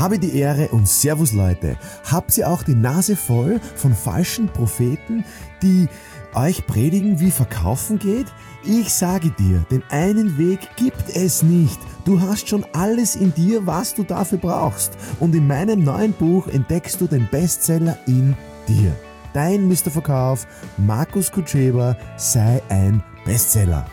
Habe die Ehre und Servus Leute. Habt ihr auch die Nase voll von falschen Propheten, die euch predigen, wie Verkaufen geht? Ich sage dir, den einen Weg gibt es nicht. Du hast schon alles in dir, was du dafür brauchst. Und in meinem neuen Buch entdeckst du den Bestseller in dir. Dein Mr. Verkauf, Markus Kutscheba, sei ein Bestseller.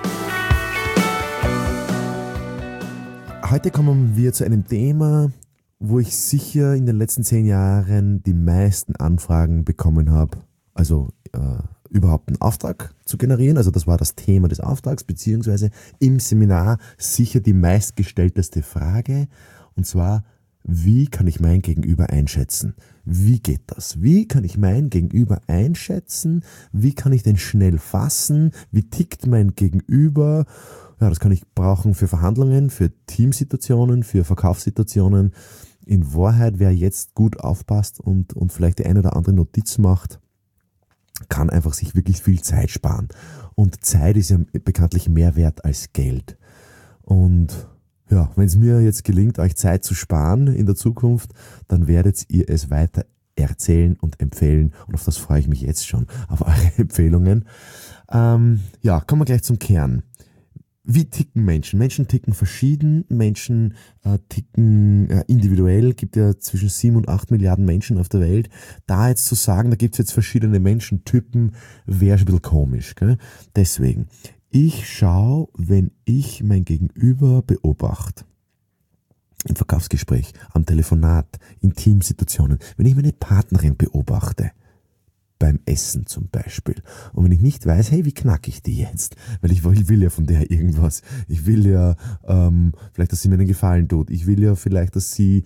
Heute kommen wir zu einem Thema, wo ich sicher in den letzten 10 Jahren die meisten Anfragen bekommen habe. Also überhaupt einen Auftrag zu generieren. Also das war das Thema des Auftrags, beziehungsweise im Seminar sicher die meistgestellteste Frage. Und zwar, wie kann ich mein Gegenüber einschätzen? Wie geht das? Wie kann ich mein Gegenüber einschätzen? Wie kann ich den schnell fassen? Wie tickt mein Gegenüber? Ja, das kann ich brauchen für Verhandlungen, für Teamsituationen, für Verkaufssituationen. In Wahrheit, wer jetzt gut aufpasst und vielleicht die eine oder andere Notiz macht, kann einfach sich wirklich viel Zeit sparen. Und Zeit ist ja bekanntlich mehr wert als Geld. Und ja, wenn es mir jetzt gelingt, euch Zeit zu sparen in der Zukunft, dann werdet ihr es weiter erzählen und empfehlen. Und auf das freue ich mich jetzt schon, auf eure Empfehlungen. Kommen wir gleich zum Kern. Wie ticken Menschen? Menschen ticken verschieden, Menschen ticken individuell, gibt ja zwischen 7 und 8 Milliarden Menschen auf der Welt. Da jetzt zu sagen, da gibt es jetzt verschiedene Menschentypen, wäre ein bisschen komisch. Gell? Deswegen, ich schaue, wenn ich mein Gegenüber beobachte, im Verkaufsgespräch, am Telefonat, in Teamsituationen, wenn ich meine Partnerin beobachte, beim Essen zum Beispiel. Und wenn ich nicht weiß, hey, wie knacke ich die jetzt? Weil ich will ja von der irgendwas. Ich will ja vielleicht, dass sie mir einen Gefallen tut. Ich will ja vielleicht, dass sie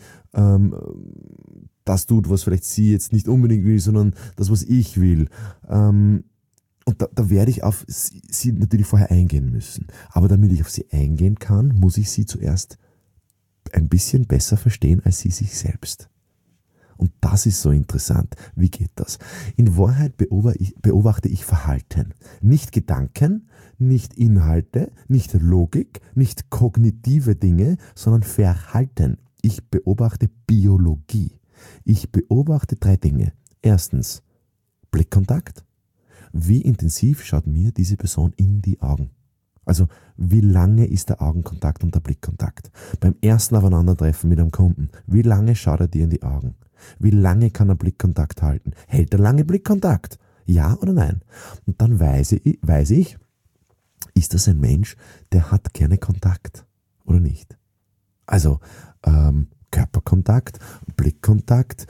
das tut, was vielleicht sie jetzt nicht unbedingt will, sondern das, was ich will. Und da werde ich auf sie natürlich vorher eingehen müssen. Aber damit ich auf sie eingehen kann, muss ich sie zuerst ein bisschen besser verstehen als sie sich selbst. Und das ist so interessant. Wie geht das? In Wahrheit beobachte ich Verhalten. Nicht Gedanken, nicht Inhalte, nicht Logik, nicht kognitive Dinge, sondern Verhalten. Ich beobachte Biologie. Ich beobachte 3 Dinge. Erstens, Blickkontakt. Wie intensiv schaut mir diese Person in die Augen? Also, wie lange ist der Augenkontakt und der Blickkontakt? Beim ersten Aufeinandertreffen mit einem Kunden, wie lange schaut er dir in die Augen? Wie lange kann er Blickkontakt halten? Hält er lange Blickkontakt? Ja oder nein? Und dann weiß ich, ist das ein Mensch, der hat gerne Kontakt oder nicht? Also, Körperkontakt, Blickkontakt,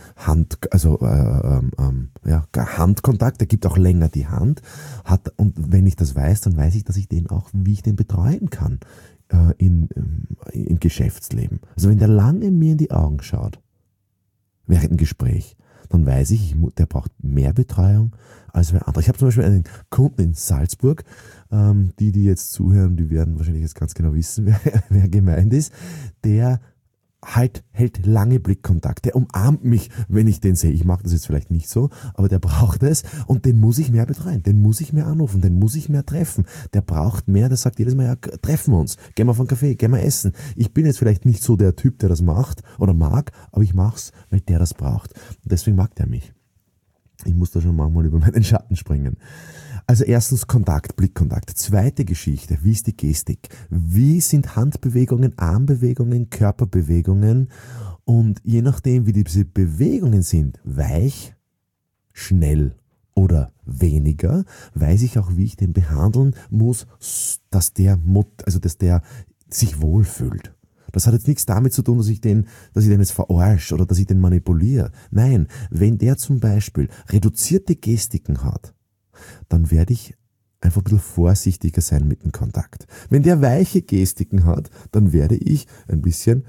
Handkontakt, der gibt auch länger die Hand. Und wenn ich das weiß, dann weiß ich, dass ich den auch, wie ich den betreuen kann im Geschäftsleben. Also wenn der lange mir in die Augen schaut, während dem Gespräch, dann weiß ich, der braucht mehr Betreuung als wer andere. Ich habe zum Beispiel einen Kunden in Salzburg, die jetzt zuhören, die werden wahrscheinlich jetzt ganz genau wissen, wer gemeint ist, der hält lange Blickkontakt, der umarmt mich, wenn ich den sehe. Ich mag das jetzt vielleicht nicht so, aber der braucht es und den muss ich mehr betreuen, den muss ich mehr anrufen, den muss ich mehr treffen. Der braucht mehr, der sagt jedes Mal, ja, treffen wir uns, gehen wir auf einen Kaffee, gehen wir essen. Ich bin jetzt vielleicht nicht so der Typ, der das macht oder mag, aber ich mach's, weil der das braucht. Und deswegen mag der mich. Ich muss da schon manchmal über meinen Schatten springen. Also erstens Kontakt, Blickkontakt. Zweite Geschichte, wie ist die Gestik? Wie sind Handbewegungen, Armbewegungen, Körperbewegungen? Und je nachdem, wie diese Bewegungen sind, weich, schnell oder weniger, weiß ich auch, wie ich den behandeln muss, dass der sich wohlfühlt. Das hat jetzt nichts damit zu tun, dass ich den jetzt verarsche oder dass ich den manipuliere. Nein, wenn der zum Beispiel reduzierte Gestiken hat, dann werde ich einfach ein bisschen vorsichtiger sein mit dem Kontakt. Wenn der weiche Gestiken hat, dann werde ich ein bisschen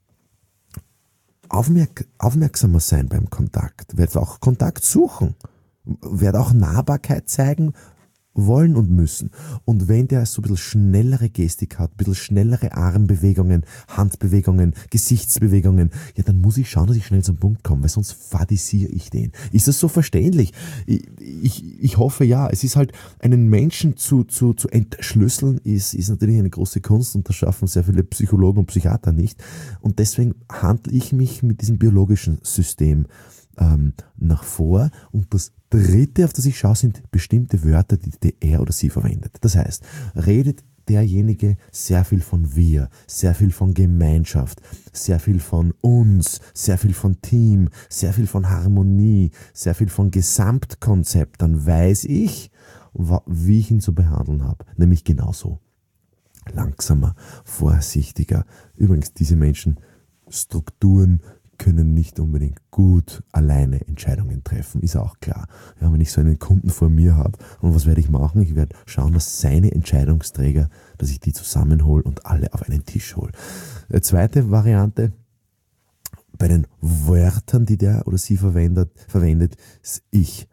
aufmerksamer sein beim Kontakt, werde auch Kontakt suchen, werde auch Nahbarkeit zeigen, wollen und müssen. Und wenn der so ein bisschen schnellere Gestik hat, ein bisschen schnellere Armbewegungen, Handbewegungen, Gesichtsbewegungen, ja, dann muss ich schauen, dass ich schnell zum Punkt komme, weil sonst fadisiere ich den. Ist das so verständlich? Ich hoffe, ja. Es ist halt, einen Menschen zu entschlüsseln, ist natürlich eine große Kunst und das schaffen sehr viele Psychologen und Psychiater nicht. Und deswegen handle ich mich mit diesem biologischen System nach vor. Und das Dritte, auf das ich schaue, sind bestimmte Wörter, die er oder sie verwendet. Das heißt, redet derjenige sehr viel von wir, sehr viel von Gemeinschaft, sehr viel von uns, sehr viel von Team, sehr viel von Harmonie, sehr viel von Gesamtkonzept, dann weiß ich, wie ich ihn zu behandeln habe. Nämlich genauso. Langsamer, vorsichtiger. Übrigens, diese Menschen, Strukturen können nicht unbedingt gut alleine Entscheidungen treffen, ist auch klar. Ja, wenn ich so einen Kunden vor mir habe, und was werde ich machen? Ich werde schauen, dass seine Entscheidungsträger, dass ich die zusammenhole und alle auf einen Tisch hole. Zweite Variante, bei den Wörtern, die der oder sie verwendet, ist ich,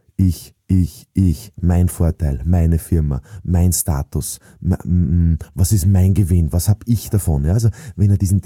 mein Vorteil, meine Firma, mein Status, was ist mein Gewinn, was habe ich davon? Ja, also wenn er diesen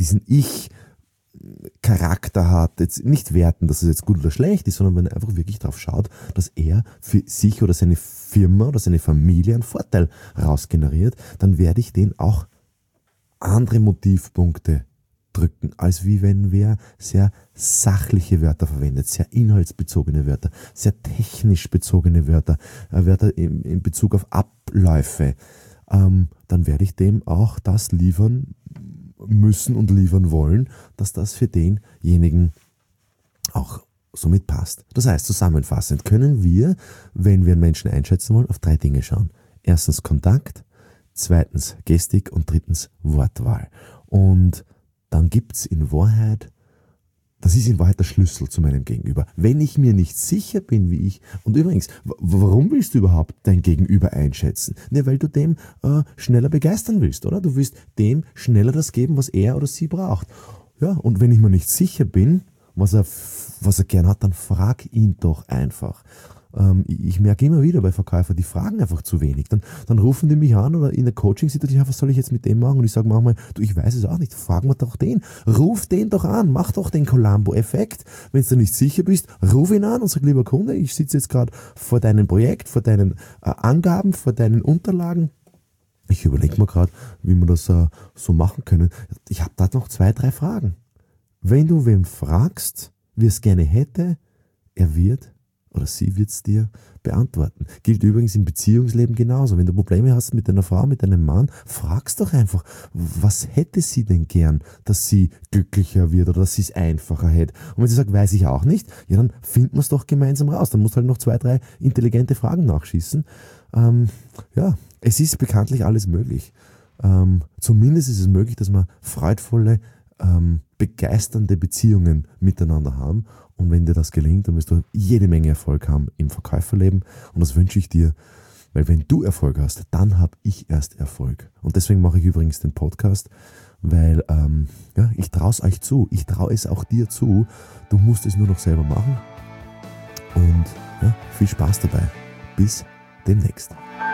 Charakter hat, jetzt nicht werten, dass es jetzt gut oder schlecht ist, sondern wenn er einfach wirklich darauf schaut, dass er für sich oder seine Firma oder seine Familie einen Vorteil rausgeneriert, dann werde ich den auch andere Motivpunkte drücken, als wie wenn wer sehr sachliche Wörter verwendet, sehr inhaltsbezogene Wörter, sehr technisch bezogene Wörter, Wörter in Bezug auf Abläufe, dann werde ich dem auch das liefern müssen und liefern wollen, dass das für denjenigen auch somit passt. Das heißt, zusammenfassend können wir, wenn wir einen Menschen einschätzen wollen, auf 3 Dinge schauen. Erstens Kontakt, zweitens Gestik und drittens Wortwahl. Und dann gibt's in Wahrheit, das ist in Wahrheit der Schlüssel zu meinem Gegenüber. Wenn ich mir nicht sicher bin, wie ich, und übrigens, warum willst du überhaupt dein Gegenüber einschätzen? Ne, weil du dem schneller begeistern willst, oder? Du willst dem schneller das geben, was er oder sie braucht. Ja, und wenn ich mir nicht sicher bin, was er gern hat, dann frag ihn doch einfach. Ich merke immer wieder bei Verkäufern, die fragen einfach zu wenig. Dann rufen die mich an oder in der Coaching-Situation, was soll ich jetzt mit dem machen? Und ich sage manchmal, du, ich weiß es auch nicht, fragen wir doch den. Ruf den doch an, mach doch den Columbo-Effekt. Wenn du nicht sicher bist, ruf ihn an und sag, lieber Kunde, ich sitze jetzt gerade vor deinem Projekt, vor deinen Angaben, vor deinen Unterlagen. Ich überlege mir gerade, wie wir das so machen können. Ich habe da noch 2, 3 Fragen. Wenn du wen fragst, wie es gerne hätte, er wird oder sie wird es dir beantworten. Gilt übrigens im Beziehungsleben genauso. Wenn du Probleme hast mit deiner Frau, mit deinem Mann, fragst doch einfach, was hätte sie denn gern, dass sie glücklicher wird oder dass sie es einfacher hätte. Und wenn sie sagt, weiß ich auch nicht, ja, dann finden wir es doch gemeinsam raus. Dann musst du halt noch 2, 3 intelligente Fragen nachschießen. Ja, es ist bekanntlich alles möglich. Zumindest ist es möglich, dass wir freudvolle, begeisternde Beziehungen miteinander haben. Und wenn dir das gelingt, dann wirst du jede Menge Erfolg haben im Verkäuferleben. Und das wünsche ich dir, weil wenn du Erfolg hast, dann habe ich erst Erfolg. Und deswegen mache ich übrigens den Podcast, weil ja, ich traue es euch zu. Ich traue es auch dir zu. Du musst es nur noch selber machen. Und ja, viel Spaß dabei. Bis demnächst.